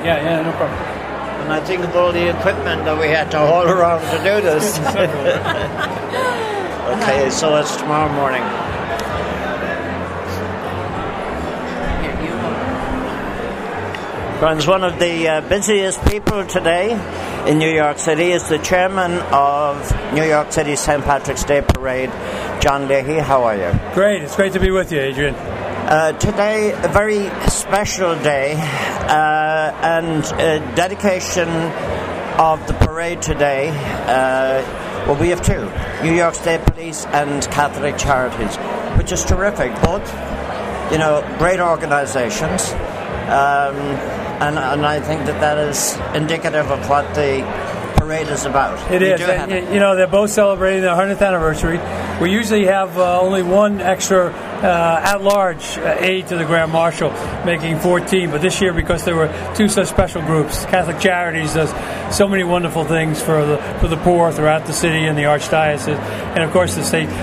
Yeah, no problem. And I think of all the equipment that we had to haul around to do this. Okay, so it's tomorrow morning. Friends, one of the busiest people today in New York City is the chairman of New York City St. Patrick's Day Parade, John Leahy. How are you? Great. It's great to be with you, Adrian. Today, a very special day, and dedication of the parade today. Well, we have two, New York State Police and Catholic Charities, which is terrific. Both, great organizations. And I think that is indicative of what the parade is about. It is. And, they're both celebrating their 100th anniversary. We usually have only one extra at-large aide to the Grand Marshal, making 14. But this year, because there were two such special groups, Catholic Charities does so many wonderful things for the poor throughout the city and the Archdiocese, and of course the state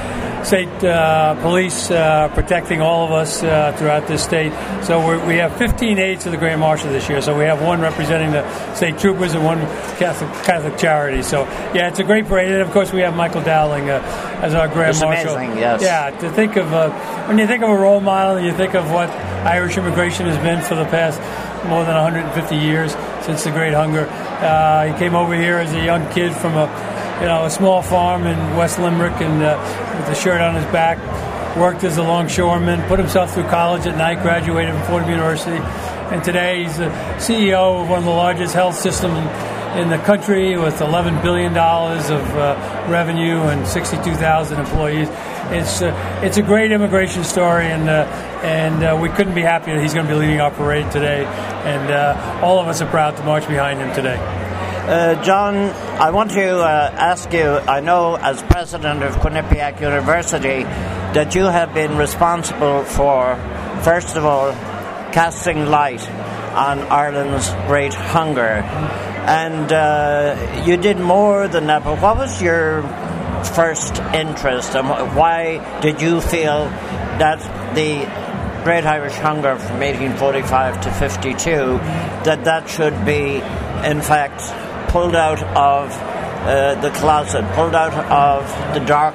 police protecting all of us throughout this state. So we have 15 aides to the Grand Marshal this year. So we have one representing the state troopers and one Catholic charity. So yeah, it's a great parade. And of course we have Michael Dowling as our Grand Marshal. Amazing, yes. Yeah, to think of when you think of a role model, and you think of what Irish immigration has been for the past more than 150 years since the Great Hunger. He came over here as a young kid from a small farm in West Limerick, and with a shirt on his back, worked as a longshoreman, put himself through college at night, graduated from Fordham University, and today he's the CEO of one of the largest health systems in the country with $11 billion of revenue and 62,000 employees. It's a great immigration story, and we couldn't be happier that he's going to be leading our parade today, and all of us are proud to march behind him today. John, I want to ask you, I know as president of Quinnipiac University that you have been responsible for, first of all, casting light on Ireland's Great Hunger. And you did more than that, but what was your first interest, and why did you feel that the Great Irish Hunger from 1845 to 52, that should be, in fact, pulled out of the closet, pulled out of the dark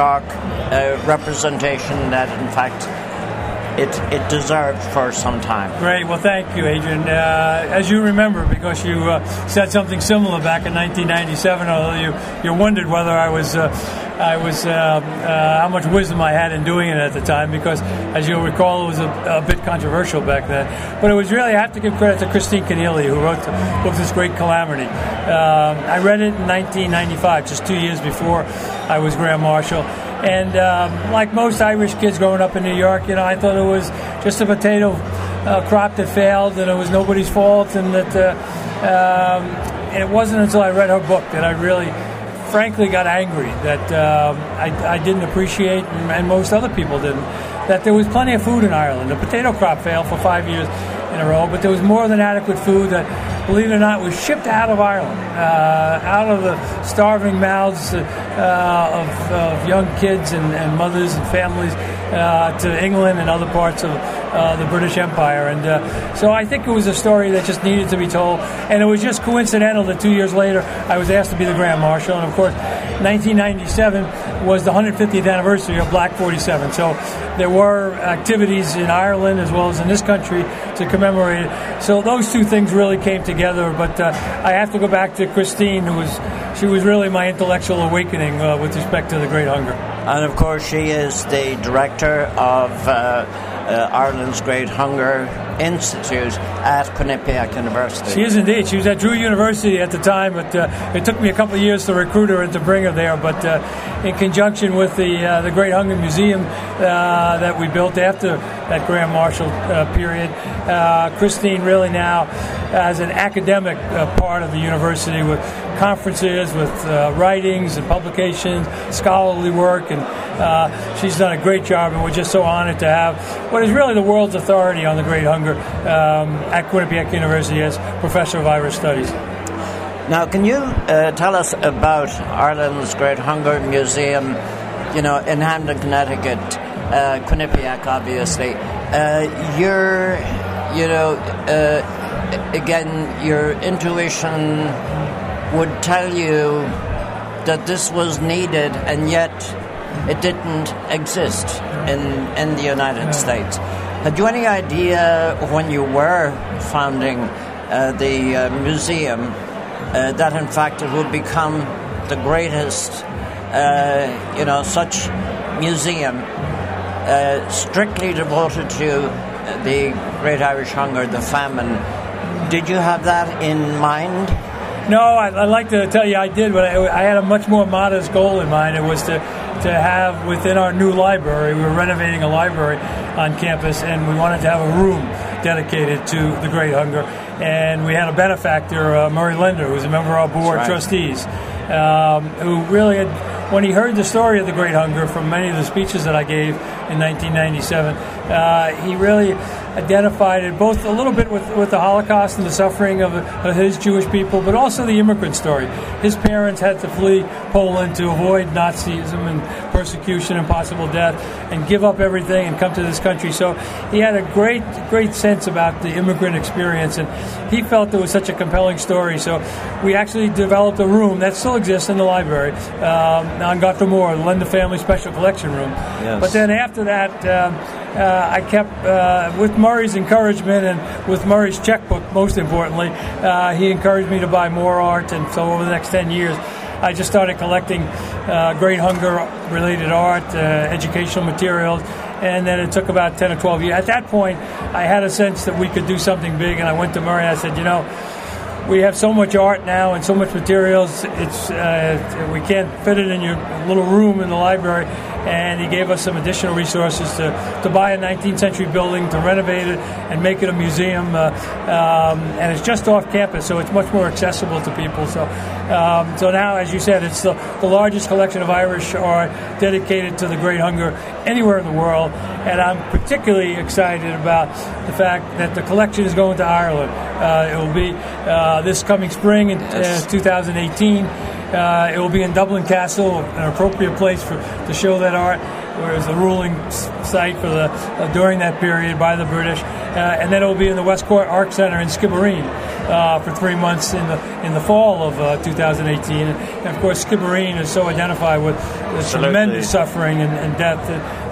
representation that, in fact, it deserved for some time. Great. Well, thank you, Adrian. As you remember, because you said something similar back in 1997, although you wondered whether I was how much wisdom I had in doing it at the time, because, as you'll recall, it was a bit controversial back then. But it was really, I have to give credit to Christine Keneally, who wrote the book This Great Calamity. I read it in 1995, just 2 years before I was Grand Marshal. And like most Irish kids growing up in New York, I thought it was just a potato crop that failed, and it was nobody's fault, and that it wasn't until I read her book that I really, frankly, got angry that I didn't appreciate, and most other people didn't, that there was plenty of food in Ireland. The potato crop failed for 5 years in a row, but there was more than adequate food that, believe it or not, was shipped out of Ireland, out of the starving mouths of young kids and mothers and families to England and other parts of the British Empire. And so I think it was a story that just needed to be told. And it was just coincidental that 2 years later I was asked to be the Grand Marshal. And of course, 1997 was the 150th anniversary of Black 47. So there were activities in Ireland as well as in this country to commemorate it. So those two things really came together. But I have to go back to Christine, she was really my intellectual awakening with respect to the Great Hunger. And of course, she is the director of Ireland's Great Hunger Institute at Quinnipiac University. She is indeed. She was at Drew University at the time, but it took me a couple of years to recruit her and to bring her there. But in conjunction with the Great Hunger Museum that we built after that Grand Marshal period, Christine really now has an academic part of the university with conferences, with writings and publications, scholarly work, and she's done a great job, and we're just so honored to have what is really the world's authority on the Great Hunger at Quinnipiac University as Professor of Irish Studies. Now, can you tell us about Ireland's Great Hunger Museum, in Hamden, Connecticut, Quinnipiac, obviously? again, your intuition would tell you that this was needed, and yet it didn't exist in the United States. Had you any idea when you were founding the museum that in fact it would become the greatest, such museum strictly devoted to the Great Irish Hunger, the famine? Did you have that in mind? No, I'd like to tell you I did, but I had a much more modest goal in mind. It was to have within our new library, we were renovating a library on campus, and we wanted to have a room dedicated to the Great Hunger. And we had a benefactor, Murray Lender, who was a member of our board of trustees, who really had, when he heard the story of the Great Hunger from many of the speeches that I gave in 1997, he really identified it both a little bit with the Holocaust and the suffering of his Jewish people, but also the immigrant story. His parents had to flee Poland to avoid Nazism and persecution and possible death, and give up everything and come to this country. So he had a great sense about the immigrant experience, and he felt it was such a compelling story. So we actually developed a room that still exists in the library on Gotha Moor, the Lender Family Special Collection Room. Yes. But then after that, I kept, with Murray's encouragement and with Murray's checkbook, most importantly, he encouraged me to buy more art, and so over the next 10 years, I just started collecting Great Hunger-related art, educational materials, and then it took about 10 or 12 years. At that point, I had a sense that we could do something big, and I went to Murray and I said, we have so much art now and so much materials, we can't fit it in your little room in the library. And he gave us some additional resources to buy a 19th century building, to renovate it and make it a museum. And it's just off campus, so it's much more accessible to people. So now, as you said, it's the largest collection of Irish art dedicated to the Great Hunger anywhere in the world. And I'm particularly excited about the fact that the collection is going to Ireland. It will be this coming spring in 2018. It will be in Dublin Castle, an appropriate place to show that art, where it's the ruling site for during that period by the British, and then it will be in the Westcourt Art Centre in Skibbereen for 3 months in the fall of 2018. And of course, Skibbereen is so identified with the tremendous suffering and death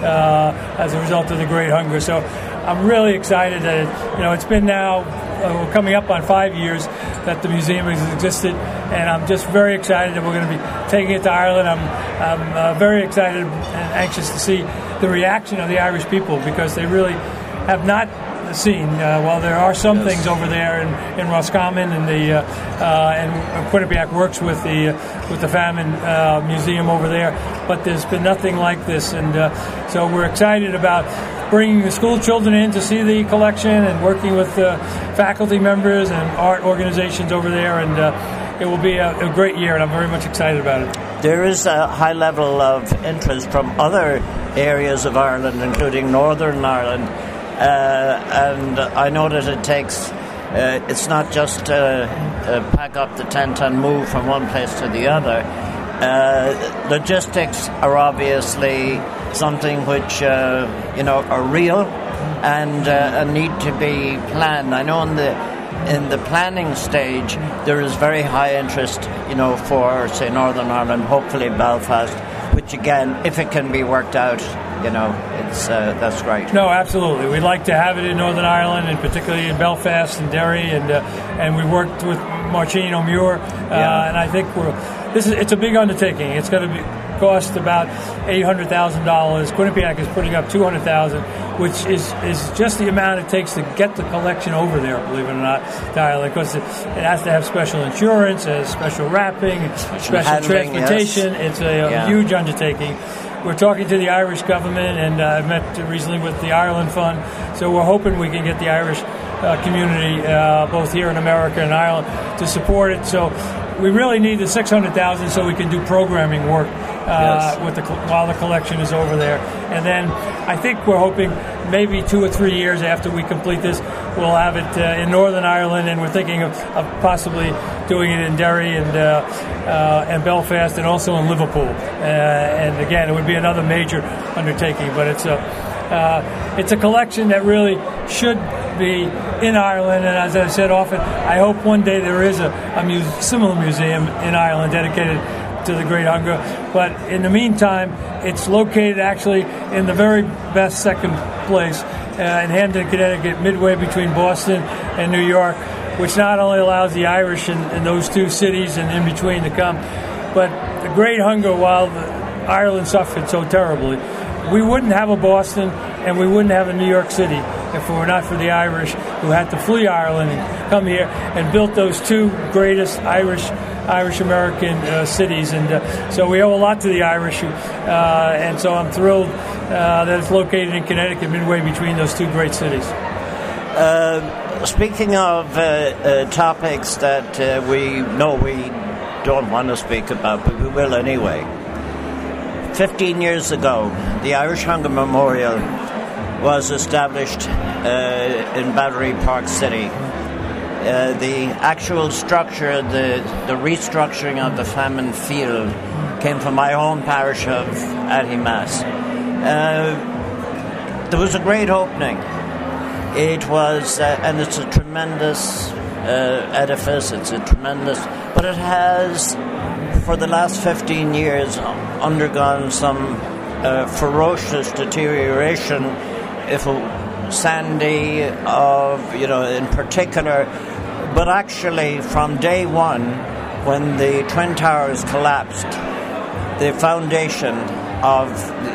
as a result of the Great Hunger. So I'm really excited that it's been now we're coming up on 5 years that the museum has existed, and I'm just very excited that we're going to be taking it to Ireland. I'm very excited and anxious to see the reaction of the Irish people, because they really have not seen. While there are some things over there in Roscommon, and and Quinnipiac works with the famine museum over there, but there's been nothing like this, and so we're excited about bringing the school children in to see the collection, and working with faculty members and art organizations over there, and it will be a great year, and I'm very much excited about it. There is a high level of interest from other areas of Ireland, including Northern Ireland, and I know that it takes, it's not just pack up the tent and move from one place to the other. Logistics are obviously something which are real and need to be planned. I know in the planning stage there is very high interest, for say Northern Ireland, hopefully Belfast, which again, if it can be worked out, it's that's great. No, absolutely. We'd like to have it in Northern Ireland, and particularly in Belfast and Derry, and we worked with Marcin O'Muir, and I think it's a big undertaking. It's going to cost about $800,000. Quinnipiac is putting up $200,000, which is just the amount it takes to get the collection over there, believe it or not, to Ireland, because it has to have special insurance, special wrapping, special transportation. Yes. It's a huge undertaking. We're talking to the Irish government, and I've met recently with the Ireland Fund, so we're hoping we can get the Irish community, both here in America and Ireland, to support it. So we really need the $600,000 so we can do programming work while the collection is over there. And then I think we're hoping maybe 2 or 3 years after we complete this, we'll have it in Northern Ireland, and we're thinking of possibly doing it in Derry and Belfast, and also in Liverpool. And again, it would be another major undertaking, but it's a collection that really should be in Ireland. And as I said often, I hope one day there is a similar museum in Ireland dedicated to the Great Hunger. But in the meantime, it's located actually in the very best second place in Hamden, Connecticut, midway between Boston and New York, which not only allows the Irish in those two cities and in between to come, but the Great Hunger, while Ireland suffered so terribly, we wouldn't have a Boston and we wouldn't have a New York City if it were not for the Irish who had to flee Ireland and come here and built those two greatest Irish-American cities. And so we owe a lot to the Irish, and so I'm thrilled that it's located in Connecticut, midway between those two great cities. Speaking of topics that we know we don't want to speak about, but we will anyway. 15 years ago, the Irish Hunger Memorial was established in Battery Park City. The actual structure, the restructuring of the famine field came from my home parish of Attimass. There was a great opening. It was, and it's a tremendous edifice, but it has, for the last 15 years, undergone some ferocious deterioration, sandy in particular, but actually from day one, when the Twin Towers collapsed, the foundation of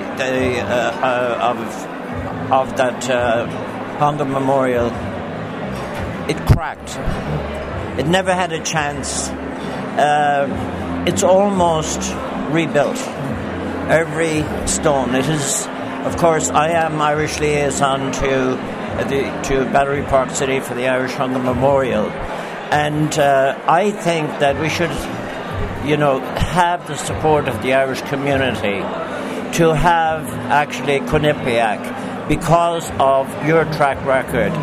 that Hunger Memorial, it cracked. It never had a chance. It's almost rebuilt. Every stone. It is, of course, I am Irish liaison to Battery Park City for the Irish Hunger Memorial, and I think that we should, have the support of the Irish community to have actually Quinnipiac, because of your track record,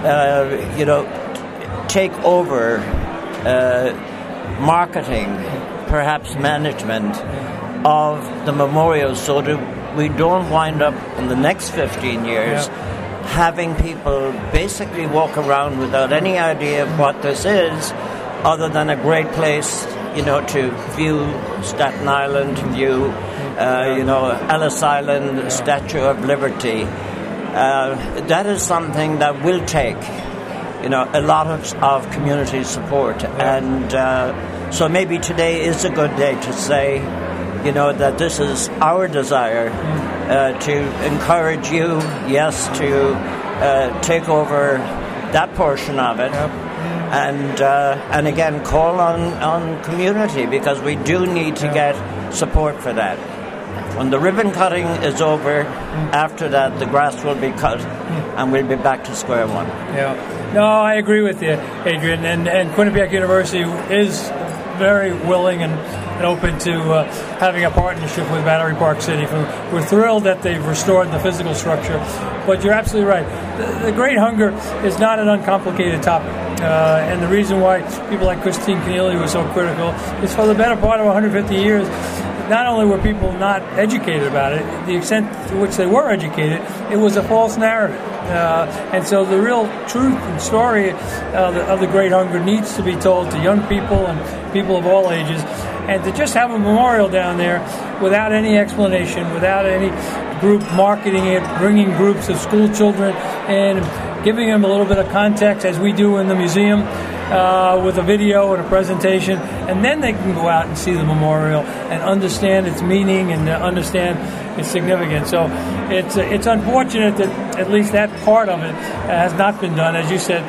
take over marketing, perhaps management of the memorial, so that we don't wind up in the next 15 years having people basically walk around without any idea of what this is, other than a great place, to view Staten Island, to view, Ellis Island, Statue of Liberty. That is something that will take, a lot of community support. And so maybe today is a good day to say, that this is our desire to encourage you, yes, to take over that portion of it. And again, call on community, because we do need to get support for that. When the ribbon cutting is over, after that, the grass will be cut, and we'll be back to square one. Yeah. No, I agree with you, Adrian. And Quinnipiac University is very willing and open to having a partnership with Battery Park City. We're thrilled that they've restored the physical structure. But you're absolutely right. The Great Hunger is not an uncomplicated topic. And the reason why people like Christine Keneally were so critical is, for the better part of 150 years, not only were people not educated about it, the extent to which they were educated, it was a false narrative. And so the real truth and story of the Great Hunger needs to be told to young people and people of all ages. And to just have a memorial down there without any explanation, without any group marketing it, bringing groups of school children and giving them a little bit of context, as we do in the museum, with a video and a presentation, and then they can go out and see the memorial and understand its meaning and understand its significance. So it's unfortunate that at least that part of it has not been done, as you said,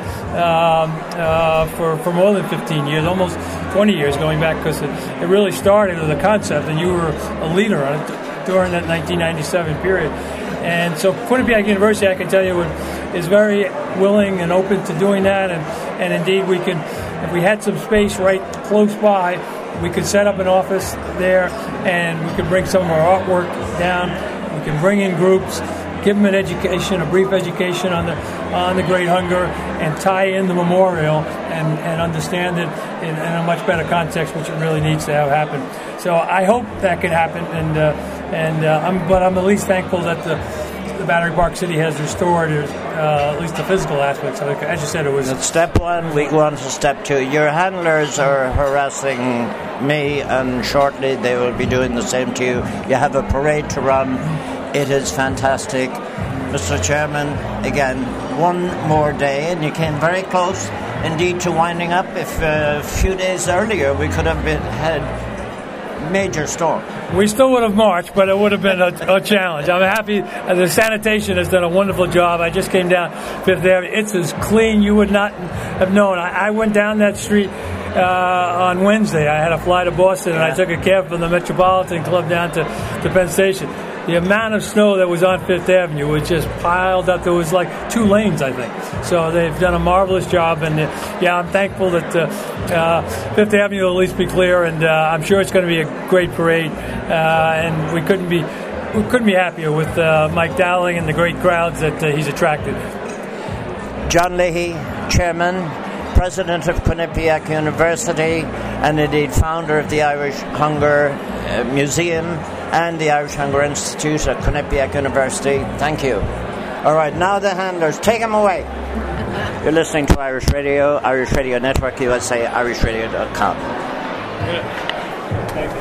for more than 15 years, almost 20 years going back, because it really started as a concept, and you were a leader on it during that 1997 period. And so Quinnipiac University, I can tell you, is very willing and open to doing that. And indeed, we can, if we had some space right close by, we could set up an office there, and we could bring some of our artwork down. We can bring in groups, give them an education, a brief education on the Great Hunger, and tie in the memorial and understand it in a much better context, which it really needs to have happen. So I hope that can happen, but I'm at least thankful that the Battery Park City has restored at least the physical aspects of it. As you said, it was... That's step one. We go on to step two. Your handlers are harassing me, and shortly they will be doing the same to you. You have a parade to run. It is fantastic. Mr. Chairman, again, one more day, and you came very close indeed to winding up. If a few days earlier we could have had major storm. We still would have marched, but it would have been a challenge. I'm happy. The sanitation has done a wonderful job. I just came down Fifth Avenue. It's as clean you would not have known. I went down that street on Wednesday. I had a fly to Boston, and I took a cab from the Metropolitan Club down to Penn Station. The amount of snow that was on Fifth Avenue was just piled up. There was like 2 lanes, I think. So they've done a marvelous job, and I'm thankful that Fifth Avenue will at least be clear, and I'm sure it's going to be a great parade. And we couldn't be happier with Mike Dowling and the great crowds that he's attracted. John Leahy, Chairman, President of Quinnipiac University, and indeed founder of the Irish Hunger Museum and the Irish Hunger Institute at Quinnipiac University. Thank you. All right, now the handlers. Take them away. You're listening to Irish Radio, Irish Radio Network USA, irishradio.com.